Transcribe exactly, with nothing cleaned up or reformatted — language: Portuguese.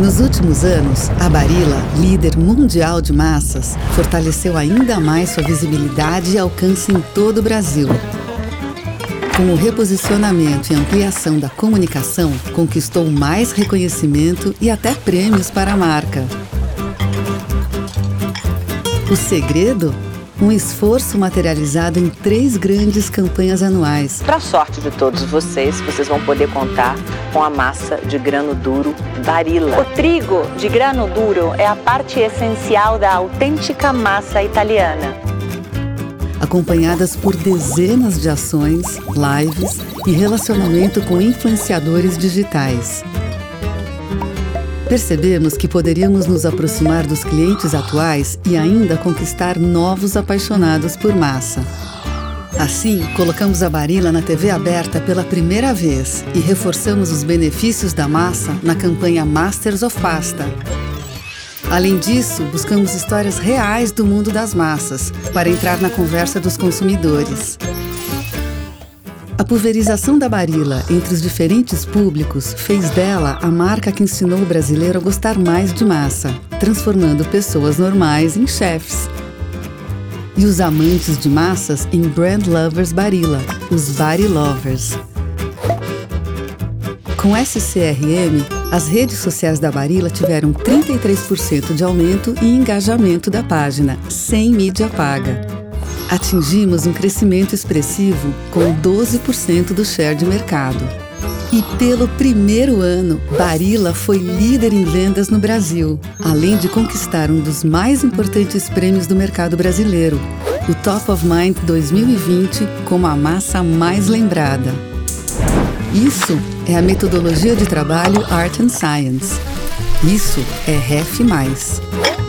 Nos últimos anos, a Barilla, líder mundial de massas, fortaleceu ainda mais sua visibilidade e alcance em todo o Brasil. Com o reposicionamento e ampliação da comunicação, conquistou mais reconhecimento e até prêmios para a marca. O segredo? Um esforço materializado em três grandes campanhas anuais. Para a sorte de todos vocês, vocês vão poder contar com a massa de grano duro Barilla. O trigo de grano duro é a parte essencial da autêntica massa italiana. Acompanhadas por dezenas de ações, lives e relacionamento com influenciadores digitais. Percebemos que poderíamos nos aproximar dos clientes atuais e ainda conquistar novos apaixonados por massa. Assim, colocamos a Barilla na T V aberta pela primeira vez e reforçamos os benefícios da massa na campanha Masters of Pasta. Além disso, buscamos histórias reais do mundo das massas para entrar na conversa dos consumidores. A pulverização da Barilla entre os diferentes públicos fez dela a marca que ensinou o brasileiro a gostar mais de massa, transformando pessoas normais em chefs. E os amantes de massas em Brand Lovers Barilla, os Barilovers. Com S C R M, as redes sociais da Barilla tiveram trinta e três por cento de aumento e engajamento da página, sem mídia paga. Atingimos um crescimento expressivo com doze por cento do share de mercado. E pelo primeiro ano, Barilla foi líder em vendas no Brasil, além de conquistar um dos mais importantes prêmios do mercado brasileiro, o Top of Mind dois mil e vinte, como a massa mais lembrada. Isso é a metodologia de trabalho Art and Science. Isso é R E F mais.